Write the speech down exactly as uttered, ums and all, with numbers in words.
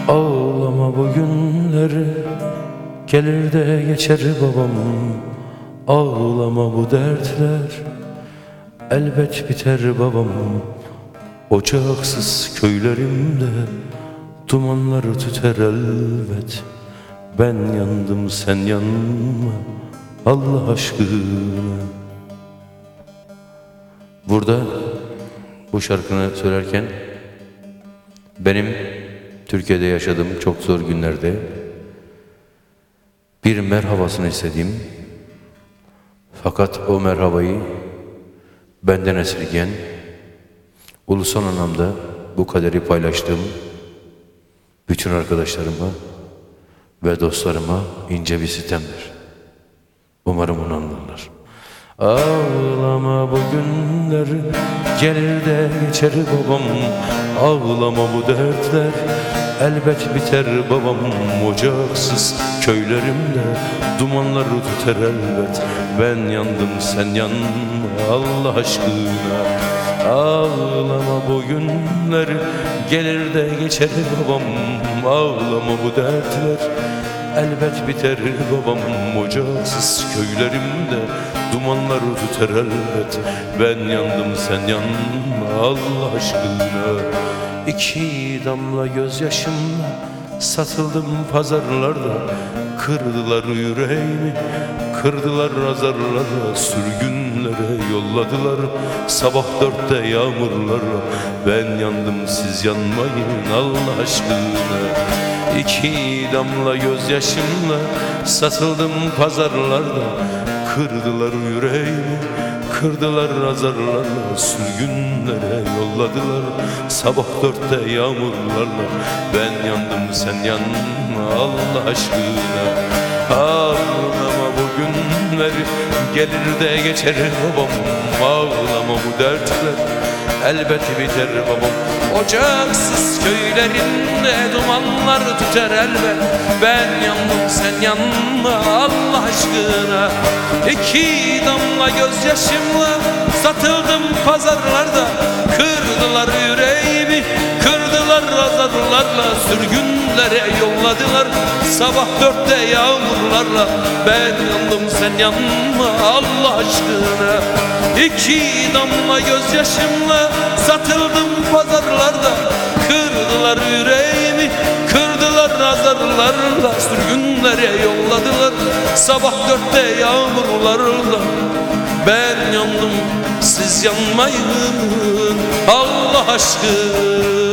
Ağlama bu günleri, gelir de geçer babam. Ağlama bu dertler, elbet biter babam. Ocaksız köylerimde dumanları tüter elbet. Ben yandım sen yanma Allah aşkına. Burada bu şarkını söylerken benim Türkiye'de yaşadığım çok zor günlerde bir merhabasını istediğim, fakat o merhabayı benden esirgeyen, ulusal anlamda bu kaderi paylaştığım bütün arkadaşlarıma ve dostlarıma ince bir sitemdir. Umarım onu anlarlar. Ağlama bu günler, gelir de geçer babam. Ağlama bu dertler, elbet biter babam. Ocaksız köylerimde dumanları tüter elbet. Ben yandım sen yanma Allah aşkına. Ağlama bu günler, gelir de geçer babam. Ağlama bu dertler, elbet biter babam. Ocaksız köylerimde dumanlar tüter elbet. Ben yandım sen yanma Allah aşkına. İki damla gözyaşımla satıldım pazarlarda. Kırdılar yüreğimi, kırdılar azarlara. Sürgünlere yolladılar sabah dörtte yağmurlarla. Ben yandım siz yanmayın Allah aşkına. İki damla gözyaşımla satıldım pazarlarda. Kırdılar yüreğimi, kırdılar azarlarla. Sürgünlere yolladılar sabah dörtte yağmurlarla. Ben yandım sen yanma Allah aşkına. Ağlama bu günleri, gelir de geçer babam. Ağlama bu dertler, elbet biter babam. Ocaksız köylerinde dumanlar tüter elbet. Ben yandım sen yanma Allah aşkına. İki damla gözyaşımla satıldım pazarlarda. Kırdılar yüreğimi, kırdılar azarlarla. Sürgünlere yolladılar sabah dörtte yağmurlarla. Ben yandım sen yanma Allah aşkına. İki damla gözyaşımla satıldım pazarlarda. Kırdılar yüreğimi, kırdılar azarlarla. Sürgünlere yolladılar sabah dörtte yağmurlarla. Ben yandım siz yanmayın Allah aşkına.